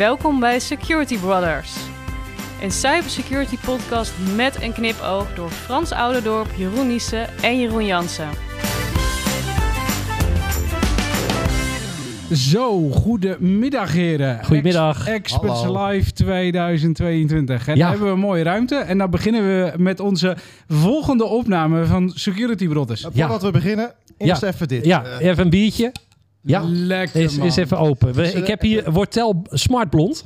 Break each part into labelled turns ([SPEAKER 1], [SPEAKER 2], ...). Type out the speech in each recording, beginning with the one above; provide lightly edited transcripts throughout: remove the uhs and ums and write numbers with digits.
[SPEAKER 1] Welkom bij Security Brothers. Een cybersecurity podcast met een knipoog door Frans Ouderdorp, Jeroen Niesen en Jeroen Jansen.
[SPEAKER 2] Zo, goedemiddag heren.
[SPEAKER 3] Goedemiddag.
[SPEAKER 2] Experts Live 2022. En
[SPEAKER 3] Ja.
[SPEAKER 2] dan hebben we een mooie ruimte. En dan beginnen we met onze volgende opname van Security Brothers.
[SPEAKER 4] Voordat we beginnen, eerst even dit.
[SPEAKER 3] Ja, even een biertje. Ja,
[SPEAKER 2] Lekker
[SPEAKER 3] is
[SPEAKER 2] man.
[SPEAKER 3] even open. Ik heb hier Wortel Smart Blond.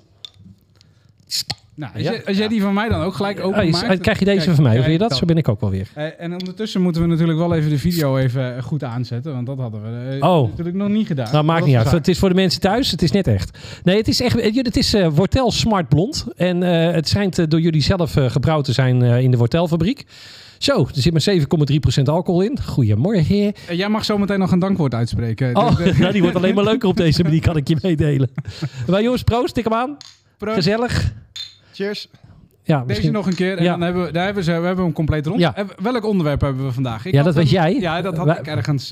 [SPEAKER 2] Nou, als jij die van mij dan ook gelijk open
[SPEAKER 3] Dan
[SPEAKER 2] maakt.
[SPEAKER 3] krijg je deze van mij. Hoe vind je dat? Zo ben ik ook wel weer.
[SPEAKER 2] En ondertussen moeten we natuurlijk wel even de video even goed aanzetten. Want dat hadden we natuurlijk nog niet gedaan.
[SPEAKER 3] Nou, maakt niet uit. Het is voor de mensen thuis. Het is net echt. Nee, het is echt. Het is Wortel Smart Blond. En het schijnt door jullie zelf gebrouwd te zijn in de Wortelfabriek. Zo, er zit maar 7,3% alcohol in. Goedemorgen.
[SPEAKER 2] Jij mag zo meteen nog een dankwoord uitspreken.
[SPEAKER 3] Oh, nou, die wordt alleen maar leuker op deze manier, kan ik je meedelen. Maar jongens, proost, tik hem aan.
[SPEAKER 2] Proost.
[SPEAKER 3] Gezellig.
[SPEAKER 4] Cheers.
[SPEAKER 3] Ja,
[SPEAKER 2] Deze
[SPEAKER 3] misschien...
[SPEAKER 2] nog een keer en
[SPEAKER 3] Ja.
[SPEAKER 2] dan hebben we hem compleet rond.
[SPEAKER 3] Ja.
[SPEAKER 2] Welk onderwerp hebben we vandaag?
[SPEAKER 3] Ja, dat weet jij.
[SPEAKER 2] Ja, dat had ik ergens.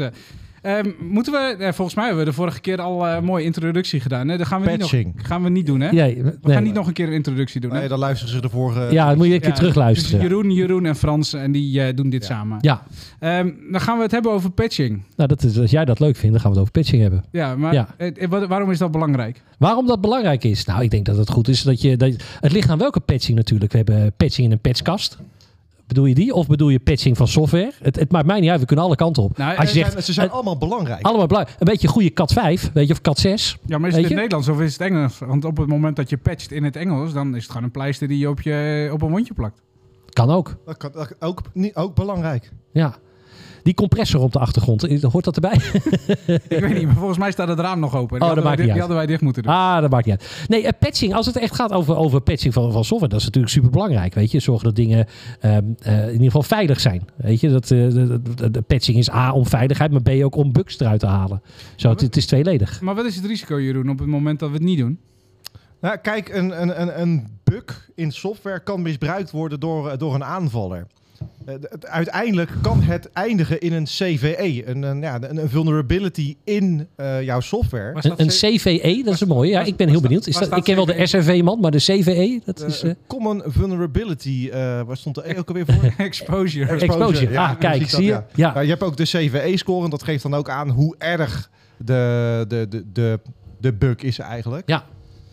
[SPEAKER 2] Moeten we... volgens mij hebben we de vorige keer al een mooie introductie gedaan. Hè? Dat gaan we niet doen, hè?
[SPEAKER 3] Nee,
[SPEAKER 2] We gaan niet nog een keer een introductie doen, hè?
[SPEAKER 4] Nee, dan luisteren ze de vorige...
[SPEAKER 3] Ja, dan moet je een keer
[SPEAKER 2] Dus
[SPEAKER 3] terugluisteren.
[SPEAKER 2] Jeroen en Frans en die doen dit samen.
[SPEAKER 3] Ja,
[SPEAKER 2] Dan gaan we het hebben over patching.
[SPEAKER 3] nou, als jij dat leuk vindt, dan gaan we het over patching hebben.
[SPEAKER 2] Ja, maar
[SPEAKER 3] Ja.
[SPEAKER 2] Waarom is dat belangrijk?
[SPEAKER 3] Waarom dat belangrijk is? Nou, ik denk dat het goed is dat het ligt aan welke patching natuurlijk. We hebben patching in een patchkast. Bedoel je die? Of bedoel je patching van software? Het maakt mij niet uit, we kunnen alle kanten op.
[SPEAKER 2] Nou,
[SPEAKER 3] Als je zegt,
[SPEAKER 4] Ze zijn allemaal belangrijk.
[SPEAKER 3] allemaal belangrijk. Een beetje goede Cat 5, weet je, of Cat 6.
[SPEAKER 2] Ja, maar is het
[SPEAKER 3] Weet
[SPEAKER 2] in
[SPEAKER 3] je?
[SPEAKER 2] het Nederlands of is het Engels? Want op het moment dat je patcht in het Engels, dan is het gewoon een pleister die je op een wondje plakt.
[SPEAKER 3] Kan ook.
[SPEAKER 4] Dat ook belangrijk.
[SPEAKER 3] Ja. Die compressor op de achtergrond, hoort dat erbij?
[SPEAKER 2] Ik weet niet, maar volgens mij staat het raam nog open.
[SPEAKER 3] dat maakt niet
[SPEAKER 2] Die
[SPEAKER 3] uit.
[SPEAKER 2] hadden wij dicht moeten doen.
[SPEAKER 3] Ah, dat maakt niet uit. Nee, patching, als het echt gaat over patching van software, dat is natuurlijk super belangrijk. Weet je, zorgen dat dingen in ieder geval veilig zijn. Weet je, de patching is A om veiligheid, maar B ook om bugs eruit te halen. Zo, het is tweeledig.
[SPEAKER 2] Maar wat is het risico, Jeroen, op het moment dat we het niet doen?
[SPEAKER 4] Nou, kijk, een bug in software kan misbruikt worden door een aanvaller. Uiteindelijk kan het eindigen in een CVE, een vulnerability in jouw software.
[SPEAKER 3] Een CVE, dat is een mooie. Ja, ik ben heel benieuwd. Ik ken wel de SRV-man, maar de CVE, dat is...
[SPEAKER 4] Common Vulnerability, waar stond de E ook alweer voor?
[SPEAKER 2] Exposure.
[SPEAKER 3] Ja, kijk,
[SPEAKER 4] precies dat,
[SPEAKER 3] zie je?
[SPEAKER 4] ja.
[SPEAKER 3] Ja.
[SPEAKER 4] Nou, je hebt ook de CVE-score en dat geeft dan ook aan hoe erg de bug is eigenlijk.
[SPEAKER 3] Ja.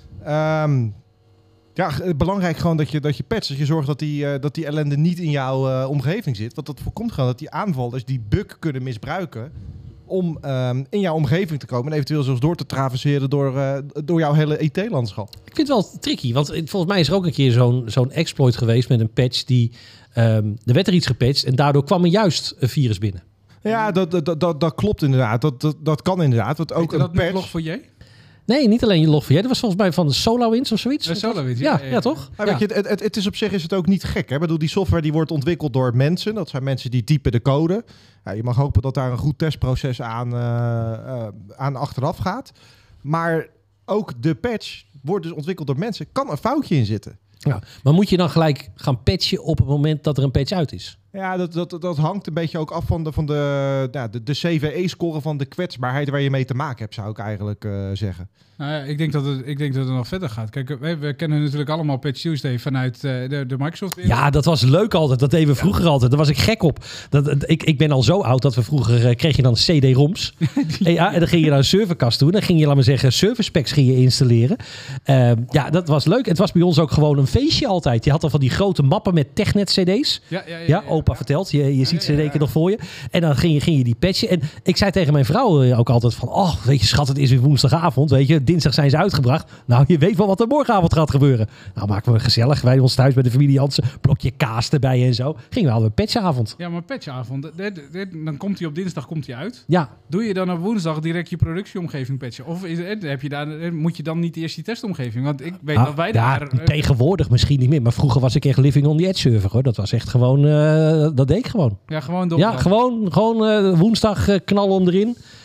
[SPEAKER 4] Belangrijk gewoon dat je patcht. Dat je zorgt dat die ellende niet in jouw omgeving zit. Want dat voorkomt gewoon dat die aanvallers die bug kunnen misbruiken om in jouw omgeving te komen en eventueel zelfs door te traverseren door jouw hele IT-landschap.
[SPEAKER 3] Ik vind het wel tricky, want volgens mij is er ook een keer zo'n exploit geweest met een patch die... er werd er iets gepatcht en daardoor kwam er juist een virus binnen.
[SPEAKER 4] Ja, dat klopt inderdaad. Dat kan inderdaad. Want ook
[SPEAKER 2] Ook dat
[SPEAKER 4] een patch...
[SPEAKER 2] Log4j?
[SPEAKER 3] Nee, niet alleen je Log4j. Dat was volgens mij van de SolarWinds of zoiets.
[SPEAKER 2] SolarWinds,
[SPEAKER 3] ja, toch?
[SPEAKER 4] Ja, weet je, het is op zich is het ook niet gek. Hè? Ik bedoel, die software die wordt ontwikkeld door mensen. Dat zijn mensen die typen de code. Ja, je mag hopen dat daar een goed testproces aan achteraf gaat. Maar ook de patch wordt dus ontwikkeld door mensen. Kan een foutje in zitten.
[SPEAKER 3] Ja, maar moet je dan gelijk gaan patchen op het moment dat er een patch uit is?
[SPEAKER 4] Ja, dat hangt een beetje ook af van de CVE-score van de kwetsbaarheid waar je mee te maken hebt, zou ik eigenlijk zeggen.
[SPEAKER 2] Nou ja, ik denk dat het nog verder gaat. Kijk, we kennen natuurlijk allemaal Patch Tuesday vanuit de Microsoft.
[SPEAKER 3] Ja, dat was leuk altijd. Dat deden we vroeger altijd. Daar was ik gek op. Ik ben al zo oud dat we vroeger kreeg je dan CD-ROMs. En dan ging je naar een serverkast toe. Dan ging je, laat maar zeggen, server specs ging je installeren. Ja, dat was leuk. Het was bij ons ook gewoon een feestje altijd. Je had al van die grote mappen met Technet-CD's. Ja, opa vertelt. Je ziet ze zeker nog voor je. En dan ging je die patchen. En ik zei tegen mijn vrouw ook altijd van... Oh, weet je, schat, het is weer woensdagavond. Weet je, dinsdag zijn ze uitgebracht. Nou, je weet wel wat er morgenavond gaat gebeuren. Nou, maken we gezellig. Wij ons thuis bij de familie Jansen. Blokje kaas erbij en zo. Gingen we hadden patchavond.
[SPEAKER 2] Ja, maar patchavond. Dan komt hij op dinsdag uit.
[SPEAKER 3] Ja.
[SPEAKER 2] Doe je dan op woensdag direct je productieomgeving patchen? Of moet je dan niet eerst die testomgeving? Want ik weet dat wij daar...
[SPEAKER 3] tegenwoordig misschien niet meer. Maar vroeger was ik echt living on the edge server, hoor. Dat was echt gewoon... dat deed ik gewoon.
[SPEAKER 2] Ja, gewoon door.
[SPEAKER 3] Ja, gewoon woensdag knallen om erin.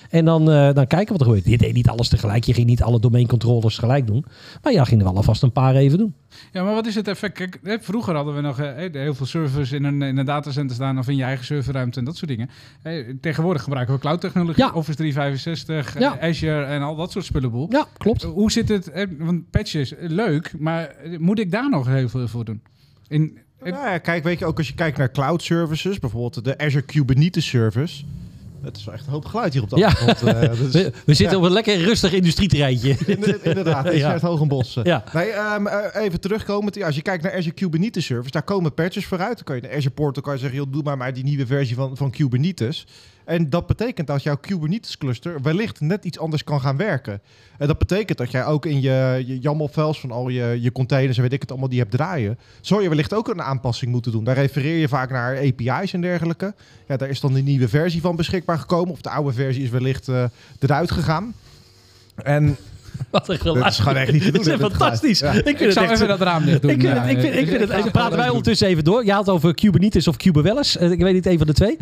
[SPEAKER 3] En dan kijken wat er gebeurt. Je deed niet alles tegelijk. Je ging niet alle domeincontrollers tegelijk doen. Maar ja, ging er wel alvast een paar even doen.
[SPEAKER 2] Ja, maar wat is het effect? Kijk, vroeger hadden we nog heel veel servers in een datacenter staan of in je eigen serverruimte en dat soort dingen. Tegenwoordig gebruiken we cloud technologie, Office 365, Azure en al dat soort spullenboel.
[SPEAKER 3] Ja, klopt.
[SPEAKER 2] Hoe zit het? Want patches, leuk, maar moet ik daar nog heel veel voor doen?
[SPEAKER 4] Kijk, weet je, ook als je kijkt naar cloud services, bijvoorbeeld de Azure Kubernetes service. Het is wel echt een hoop geluid hier op de achtergrond.
[SPEAKER 3] We zitten op een lekker rustig industrieterreintje.
[SPEAKER 4] Inderdaad, het is echt Hogenbos. Ja. Nee, even terugkomend. Als je kijkt naar Azure Kubernetes service, daar komen patches vooruit. Dan kan je naar Azure Portal kan je zeggen, joh, doe maar die nieuwe versie van Kubernetes. En dat betekent dat jouw Kubernetes cluster wellicht net iets anders kan gaan werken. En dat betekent dat jij ook in je YAML-files van al je containers en weet ik het allemaal die hebt draaien, zou je wellicht ook een aanpassing moeten doen. Daar refereer je vaak naar API's en dergelijke. Ja, daar is dan een nieuwe versie van beschikbaar gekomen. Of de oude versie is wellicht eruit gegaan. En
[SPEAKER 3] wat een geluid.
[SPEAKER 4] Dat is gewoon echt niet te doen.
[SPEAKER 3] Dat is fantastisch.
[SPEAKER 2] Ja. Ik zou even dat raam dicht doen.
[SPEAKER 3] Ik vind het praten wij ondertussen even door. Je had over Kubernetes of Kuberwelles. Ik weet niet, een van de twee.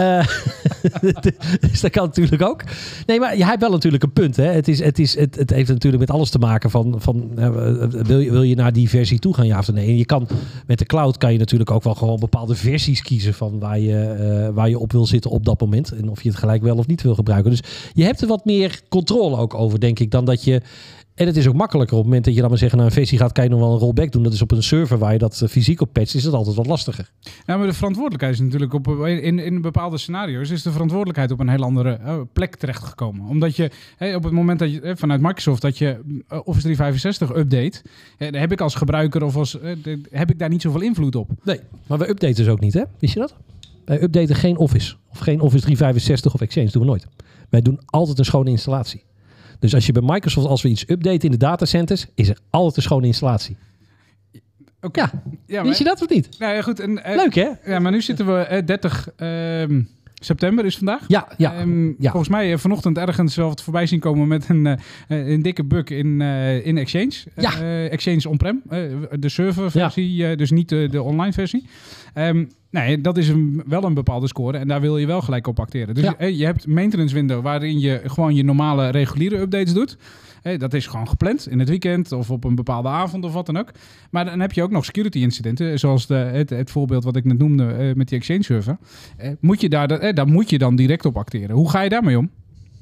[SPEAKER 3] Dus dat kan natuurlijk ook. Nee, maar jij hebt wel natuurlijk een punt. Hè. Het heeft natuurlijk met alles te maken van wil je naar die versie toe gaan, ja of nee? En je kan met de cloud kan je natuurlijk ook wel gewoon bepaalde versies kiezen van waar je op wil zitten op dat moment. En of je het gelijk wel of niet wil gebruiken. Dus je hebt er wat meer controle ook over, denk ik, dan dat je. En het is ook makkelijker op het moment dat je dan maar zeggen naar een versie gaat, kan je nog wel een rollback doen. Dat is op een server waar je dat fysiek op patcht, is dat altijd wat lastiger.
[SPEAKER 2] Ja, maar de verantwoordelijkheid is natuurlijk in bepaalde scenario's is de verantwoordelijkheid op een heel andere plek terechtgekomen. Omdat je op het moment dat je vanuit Microsoft dat je Office 365 update, daar heb ik als gebruiker heb ik daar niet zoveel invloed op.
[SPEAKER 3] Nee, maar we updaten dus ook niet, hè? Wist je dat? Wij updaten geen Office of geen Office 365 of Exchange, doen we nooit. Wij doen altijd een schone installatie. Dus als je bij Microsoft, als we iets updaten in de datacenters, is er altijd een schone installatie.
[SPEAKER 2] Okay.
[SPEAKER 3] Ja, wist je dat of niet?
[SPEAKER 2] Nou ja, goed.
[SPEAKER 3] Leuk, hè?
[SPEAKER 2] Ja, maar nu zitten we 30 september is vandaag.
[SPEAKER 3] Ja.
[SPEAKER 2] Volgens mij vanochtend ergens wel wat voorbij zien komen met een dikke bug in Exchange.
[SPEAKER 3] Ja.
[SPEAKER 2] Exchange on-prem, de serverversie, dus niet de online versie. Nee, dat is wel een bepaalde score en daar wil je wel gelijk op acteren. Dus je hebt maintenance window waarin je gewoon je normale reguliere updates doet. Dat is gewoon gepland in het weekend of op een bepaalde avond of wat dan ook. Maar dan heb je ook nog security incidenten, zoals het voorbeeld wat ik net noemde met die Exchange server. Daar moet je dan direct op acteren. Hoe ga je daarmee om?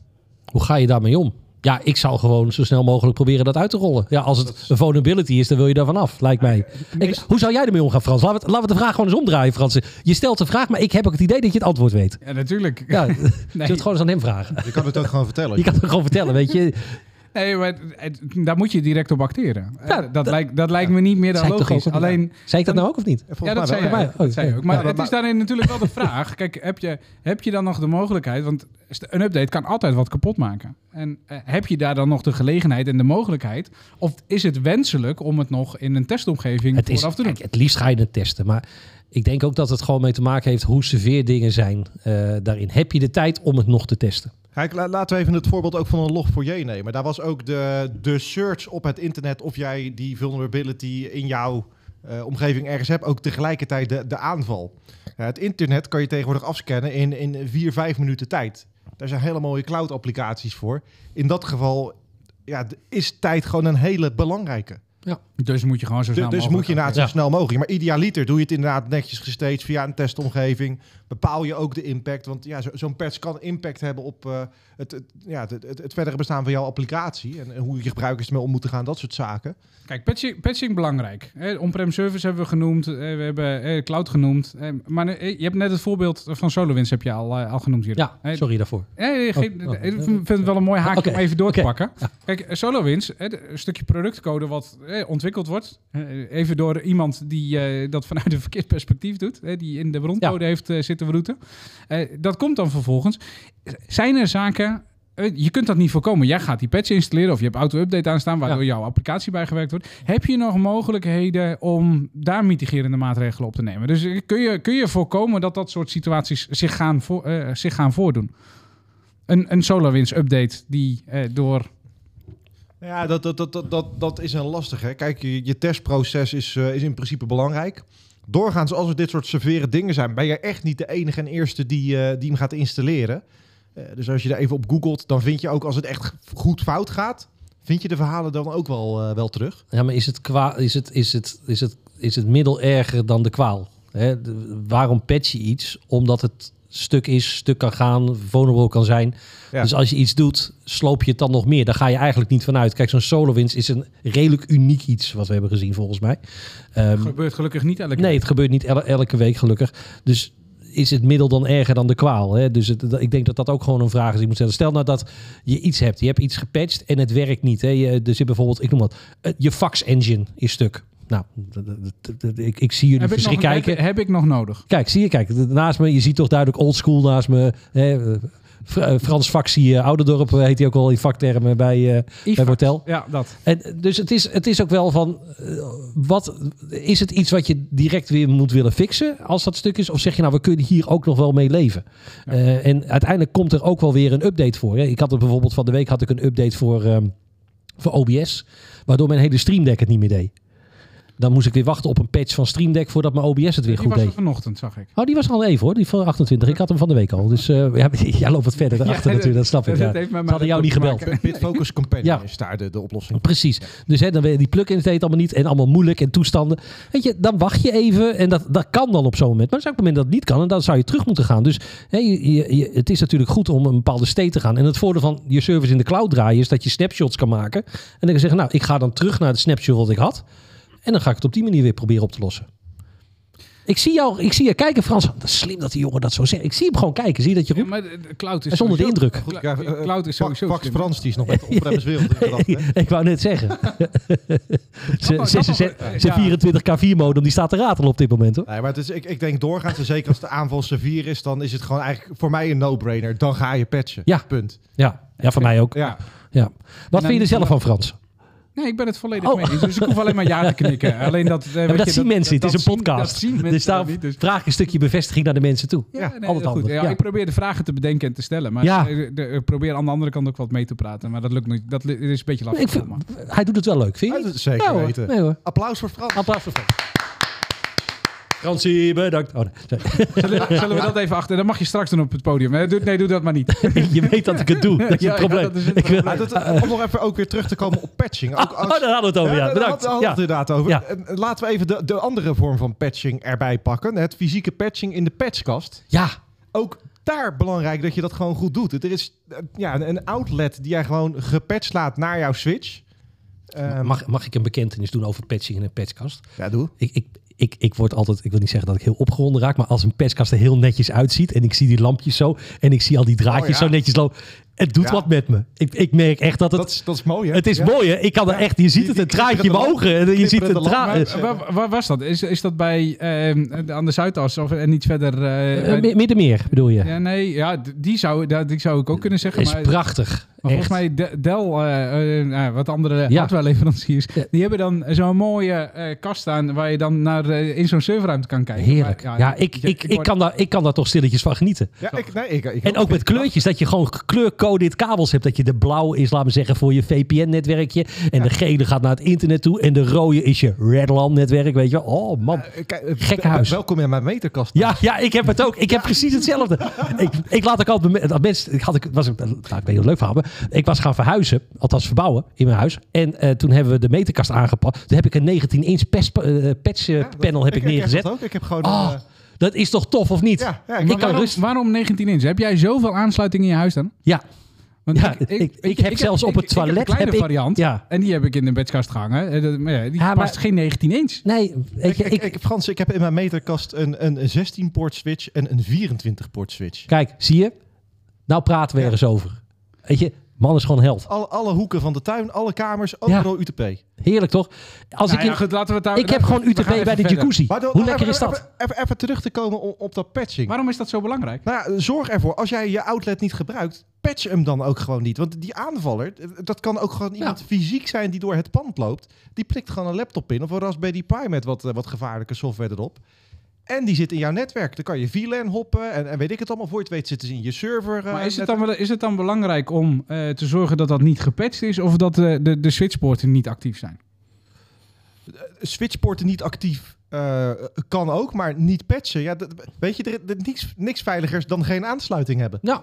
[SPEAKER 2] Ja, ik zal gewoon zo snel mogelijk proberen dat uit te rollen. Ja, als het een vulnerability is, dan wil je daarvan af, lijkt mij. Hoe zou jij ermee omgaan, Frans? Laten we de vraag gewoon eens omdraaien, Frans. Je stelt de vraag, maar ik heb ook het idee dat je het antwoord weet. Ja, natuurlijk.
[SPEAKER 3] Ja, nee. Zullen we het gewoon eens aan hem vragen?
[SPEAKER 4] Je kan het ook gewoon vertellen.
[SPEAKER 3] Je kan het gewoon vertellen, weet je.
[SPEAKER 2] Nee, maar daar moet je direct op acteren. Ja, dat lijkt me niet meer dan logisch. Alleen,
[SPEAKER 3] zei ik dat nou ook of niet?
[SPEAKER 2] Ja, dat zei je ook. Maar het is daarin natuurlijk wel de vraag. Kijk, heb je dan nog de mogelijkheid? Want een update kan altijd wat kapot maken. En heb je daar dan nog de gelegenheid en de mogelijkheid? Of is het wenselijk om het nog in een testomgeving vooraf te doen?
[SPEAKER 3] Kijk, het liefst ga je het testen. Maar ik denk ook dat het gewoon mee te maken heeft hoe severe dingen zijn daarin. Heb je de tijd om het nog te testen?
[SPEAKER 4] Kijk, laten we even het voorbeeld ook van een Log4j nemen. Daar was ook de search op het internet of jij die vulnerability in jouw omgeving ergens hebt, ook tegelijkertijd de aanval. Het internet kan je tegenwoordig afscannen in 4-5 minuten tijd. Daar zijn hele mooie cloud applicaties voor. In dat geval is tijd gewoon een hele belangrijke.
[SPEAKER 2] Ja. Dus moet je gewoon zo snel mogelijk.
[SPEAKER 4] Dus moet je inderdaad zo snel mogelijk. Maar idealiter doe je het inderdaad netjes gestaged via een testomgeving. Bepaal je ook de impact. Want zo'n patch kan impact hebben op het verdere bestaan van jouw applicatie. En hoe je gebruikers ermee om moeten gaan. Dat soort zaken.
[SPEAKER 2] Kijk, patching belangrijk. On-prem service hebben we genoemd. We hebben cloud genoemd. Maar je hebt net het voorbeeld van SolarWinds heb je al genoemd hier.
[SPEAKER 3] Ja, sorry daarvoor.
[SPEAKER 2] Ik vind het wel een mooi haakje om even door te pakken. Kijk, SolarWinds, een stukje productcode wat ontwikkeld wordt. Even door iemand die dat vanuit een verkeerd perspectief doet. Die in de broncode heeft zitten routen. Dat komt dan vervolgens. Zijn er zaken... Je kunt dat niet voorkomen. Jij gaat die patch installeren of je hebt auto-update aanstaan waardoor jouw applicatie bijgewerkt wordt. Heb je nog mogelijkheden om daar mitigerende maatregelen op te nemen? Dus kun je voorkomen dat soort situaties zich gaan voordoen? Een SolarWinds update die door...
[SPEAKER 4] Ja, dat is een lastige. Kijk, je testproces is in principe belangrijk. Doorgaans, als er dit soort severe dingen zijn, ben je echt niet de enige en eerste die hem gaat installeren. Dus als je daar even op googelt, dan vind je ook als het echt goed fout gaat, vind je de verhalen dan ook wel terug.
[SPEAKER 3] Ja, maar is het middel erger dan de kwaal? Hè? Waarom patch je iets? Omdat het stuk kan gaan, vulnerable kan zijn. Ja. Dus als je iets doet, sloop je het dan nog meer. Daar ga je eigenlijk niet vanuit. Kijk, zo'n SolarWinds is een redelijk uniek iets wat we hebben gezien volgens mij.
[SPEAKER 2] Het gebeurt gelukkig niet elke week.
[SPEAKER 3] Nee, het gebeurt niet elke week gelukkig. Dus is het middel dan erger dan de kwaal? Hè? Dus ik denk dat dat ook gewoon een vraag is die je moet stellen. Stel nou dat je iets hebt. Je hebt iets gepatcht en het werkt niet. Hè? Er zit bijvoorbeeld, ik noem wat, je fax engine is stuk. Nou, ik zie jullie verschrik kijken.
[SPEAKER 2] Heb ik nog nodig?
[SPEAKER 3] Kijk, naast me, je ziet toch duidelijk oldschool naast me. Hè, Frans Faxie Ouderdorp heet hij ook al in vaktermen bij Wortel.
[SPEAKER 2] Ja, dat.
[SPEAKER 3] En dus het is ook wel van, wat is het iets wat je direct weer moet willen fixen als dat stuk is? Of zeg je nou, we kunnen hier ook nog wel mee leven? Ja. En uiteindelijk komt er ook wel weer een update voor. Hè? Ik had er bijvoorbeeld van de week een update voor OBS, waardoor mijn hele Stream Deck het niet meer deed. Dan moest ik weer wachten op een patch van Stream Deck voordat mijn OBS het weer goed deed.
[SPEAKER 2] Die was vanochtend, zag ik.
[SPEAKER 3] Oh, die was al even hoor. Die van 28. Ik had hem van de week al. Dus jij loopt wat verder daarachter natuurlijk. Dat snap ik. Ja. Ze hadden jou niet gebeld.
[SPEAKER 4] Bitfocus Companion is daar de oplossing.
[SPEAKER 3] Precies. Ja. Dus dan weet je, die plugins deed allemaal niet. En allemaal moeilijk en toestanden. Weet je, dan wacht je even. En dat kan dan op zo'n moment. Maar op het moment dat het niet kan. En dan zou je terug moeten gaan. Dus het is natuurlijk goed om een bepaalde state te gaan. En het voordeel van je service in de cloud draaien is dat je snapshots kan maken. En dan kan je zeggen, nou, ik ga dan terug naar de snapshot wat ik had. En dan ga ik het op die manier weer proberen op te lossen. Ik zie je kijken, Frans. Dat is slim dat die jongen dat zo zegt. Ik zie hem gewoon kijken. Zie je dat je roept?
[SPEAKER 2] Ja, maar de cloud is
[SPEAKER 3] en zonder de indruk.
[SPEAKER 4] Goed, ja,
[SPEAKER 2] cloud is sowieso
[SPEAKER 4] Pax Frans, die is nog met de opruimerswereld.
[SPEAKER 3] Ik wou net zeggen. Zijn 24K4 modem, die staat te ratelen op dit moment. Hoor.
[SPEAKER 4] Nee, maar het is, ik denk doorgaans, en zeker als de aanval severe is, dan is het gewoon eigenlijk voor mij een no-brainer. Dan ga je patchen.
[SPEAKER 3] Ja.
[SPEAKER 4] Punt.
[SPEAKER 3] Ja, voor mij ook.
[SPEAKER 4] Ja.
[SPEAKER 3] Wat vind je er zelf van, Frans?
[SPEAKER 2] Nee, ik ben het volledig mee eens. Dus ik hoef alleen maar ja te knikken. Alleen dat
[SPEAKER 3] zien mensen. Het is een podcast.
[SPEAKER 2] Dat zien mensen
[SPEAKER 3] dus daar vraag ik een stukje bevestiging naar de mensen toe.
[SPEAKER 2] Altijd goed. Ja, ik probeer de vragen te bedenken en te stellen. Maar ik probeer aan de andere kant ook wat mee te praten. Maar dat lukt niet. Dat is een beetje lastig.
[SPEAKER 3] Hij doet het wel leuk, vind je?
[SPEAKER 4] Hij doet het zeker weten.
[SPEAKER 3] Nee, hoor.
[SPEAKER 4] Applaus voor Frans.
[SPEAKER 3] Fransie, bedankt. Oh, nee.
[SPEAKER 2] Zullen we dat even achter? Dan mag je straks doen op het podium. Nee, doe dat maar niet.
[SPEAKER 3] Je weet dat ik het doe. Dat is het probleem.
[SPEAKER 4] Om nog even ook weer terug te komen op patching.
[SPEAKER 3] Daar hadden we het over. Ja, bedankt.
[SPEAKER 4] Daar hadden we het inderdaad over. Ja. Laten we even de andere vorm van patching erbij pakken. Het fysieke patching in de patchkast.
[SPEAKER 3] Ja.
[SPEAKER 4] Ook daar belangrijk dat je dat gewoon goed doet. Er is een outlet die jij gewoon gepatcht laat naar jouw switch.
[SPEAKER 3] Mag ik een bekentenis doen over patching in een patchkast?
[SPEAKER 4] Ja, doe.
[SPEAKER 3] Ik word altijd, ik wil niet zeggen dat ik heel opgewonden raak, maar als een patchkast er heel netjes uitziet en ik zie die lampjes zo en ik zie al die draadjes zo netjes lopen, het doet wat met me. Ik merk echt dat het...
[SPEAKER 4] Dat is mooi, hè?
[SPEAKER 3] Het is mooi, hè? Ik kan er echt... Je ziet het, een traantje in mijn ogen. En je ziet het
[SPEAKER 2] waar was dat? Is dat bij aan de Zuidas of niet verder?
[SPEAKER 3] Middenmeer bedoel je?
[SPEAKER 2] Ja, nee. Ja, die zou ik ook kunnen zeggen.
[SPEAKER 3] Is prachtig.
[SPEAKER 2] Maar volgens mij Dell, wat andere hardwareleveranciers, die hebben dan zo'n mooie kast staan waar je dan naar in zo'n serverruimte kan kijken.
[SPEAKER 3] Heerlijk. Maar, ik kan daar toch stilletjes van genieten.
[SPEAKER 4] Ja,
[SPEAKER 3] en ook met kleurtjes, dat je gewoon kleurcoded kabels hebt. Dat je de blauw is, laten we zeggen, voor je VPN-netwerkje. En de gele gaat naar het internet toe. En de rode is je Redland-netwerk, weet je. Oh man, gekke huis.
[SPEAKER 4] Welkom in mijn meterkast.
[SPEAKER 3] Ja, ik heb het ook. Ik heb precies hetzelfde. ik laat ook altijd mensen... Ik weet heel leuk van me. Ik was gaan verhuizen, althans verbouwen in mijn huis. En toen hebben we de meterkast aangepast. Toen heb ik een 19-inch patchpanel neergezet.
[SPEAKER 4] Ik heb gewoon...
[SPEAKER 3] dat is toch tof, of niet?
[SPEAKER 2] Ja, waarom 19 inch? Heb jij zoveel aansluiting in je huis dan?
[SPEAKER 3] Ja.
[SPEAKER 2] Want
[SPEAKER 3] ik heb zelfs op het toilet...
[SPEAKER 2] Ik heb een kleine variant. Ja. En die heb ik in de bedkast gehangen. Die past geen 19 inch.
[SPEAKER 3] Nee.
[SPEAKER 4] Frans, ik heb in mijn meterkast een 16-poort switch en een 24-poort switch.
[SPEAKER 3] Kijk, zie je? Nou praten we ergens over. Weet je, man is gewoon held.
[SPEAKER 4] Alle hoeken van de tuin, alle kamers, overal UTP.
[SPEAKER 3] Heerlijk toch? Ik heb gewoon UTP bij de jacuzzi. Hoe lekker is dat?
[SPEAKER 4] Even terug te komen op dat patching.
[SPEAKER 2] Waarom is dat zo belangrijk?
[SPEAKER 4] Nou ja, zorg ervoor, als jij je outlet niet gebruikt, patch hem dan ook gewoon niet. Want die aanvaller, dat kan ook gewoon iemand fysiek zijn die door het pand loopt. Die prikt gewoon een laptop in of een Raspberry Pi met wat gevaarlijke software erop. En die zit in jouw netwerk. Dan kan je VLAN hoppen en weet ik het allemaal. Voor je het weet zitten ze in je server.
[SPEAKER 2] Maar is het dan belangrijk om te zorgen dat dat niet gepatcht is of dat de switchpoorten niet actief zijn?
[SPEAKER 4] Switchpoorten niet actief kan ook, maar niet patchen. Ja, weet je, er niks veiligers dan geen aansluiting hebben.
[SPEAKER 3] Ja.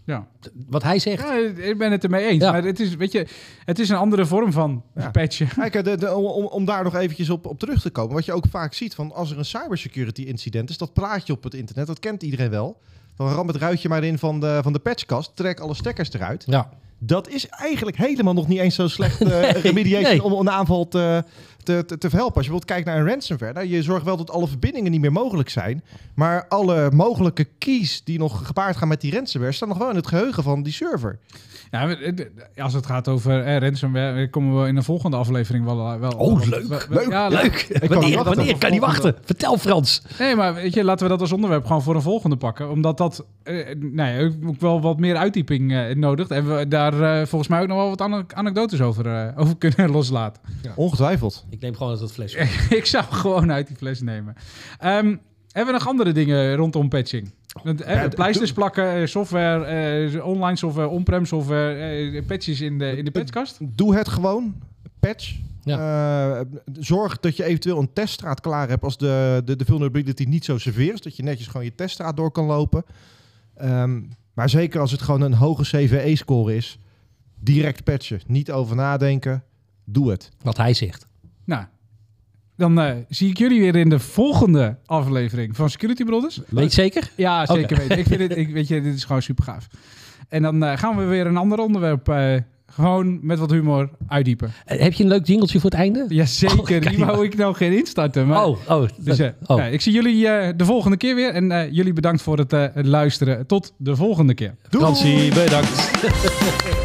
[SPEAKER 2] Ja.
[SPEAKER 3] Wat hij zegt.
[SPEAKER 2] Ja, ik ben het ermee eens.
[SPEAKER 3] Ja.
[SPEAKER 2] Maar het is, weet je, het is een andere vorm van patchen.
[SPEAKER 4] Kijk, om daar nog eventjes op terug te komen. Wat je ook vaak ziet, van als er een cybersecurity incident is, dat plaatje op het internet, dat kent iedereen wel. Dan ram het ruitje maar in van de patchkast, trek alle stekkers eruit.
[SPEAKER 3] Ja.
[SPEAKER 4] Dat is eigenlijk helemaal nog niet eens zo slecht remediation om een aanval te verhelpen. Als je bijvoorbeeld kijkt naar een ransomware, nou, je zorgt wel dat alle verbindingen niet meer mogelijk zijn. Maar alle mogelijke keys die nog gepaard gaan met die ransomware staan nog wel in het geheugen van die server.
[SPEAKER 2] Ja, als het gaat over ransomware, komen we in de volgende aflevering wel
[SPEAKER 3] Leuk.
[SPEAKER 4] Leuk.
[SPEAKER 3] Wanneer kan niet wachten? Vertel Frans.
[SPEAKER 2] Nee, maar weet je, laten we dat als onderwerp gewoon voor een volgende pakken. Omdat dat ook wel wat meer uitdieping nodigt. En we daar volgens mij ook nog wel wat anekdotes over kunnen loslaten.
[SPEAKER 4] Ja. Ongetwijfeld.
[SPEAKER 3] Ik neem gewoon uit dat flesje.
[SPEAKER 2] Ik zou gewoon uit die fles nemen. Hebben we nog andere dingen rondom patching? Pleisters plakken, software, online software, on-prem software, patches in de patchkast?
[SPEAKER 4] Doe het gewoon. Patch. Ja. Zorg dat je eventueel een teststraat klaar hebt als de vulnerability niet zo severe is. Dat je netjes gewoon je teststraat door kan lopen. Maar zeker als het gewoon een hoge CVE-score is, direct patchen. Niet over nadenken. Doe het.
[SPEAKER 3] Wat hij zegt.
[SPEAKER 2] Nou, dan zie ik jullie weer in de volgende aflevering van Security Brothers.
[SPEAKER 3] Weet je zeker?
[SPEAKER 2] Ja, zeker weten. Ik vind dit is gewoon super gaaf. En dan gaan we weer een ander onderwerp gewoon met wat humor uitdiepen.
[SPEAKER 3] Heb je een leuk jingeltje voor het einde?
[SPEAKER 2] Jazeker, die wou ik nou geen instarten. Maar, ik zie jullie de volgende keer weer. En jullie bedankt voor het luisteren. Tot de volgende keer.
[SPEAKER 3] Fransie, bedankt.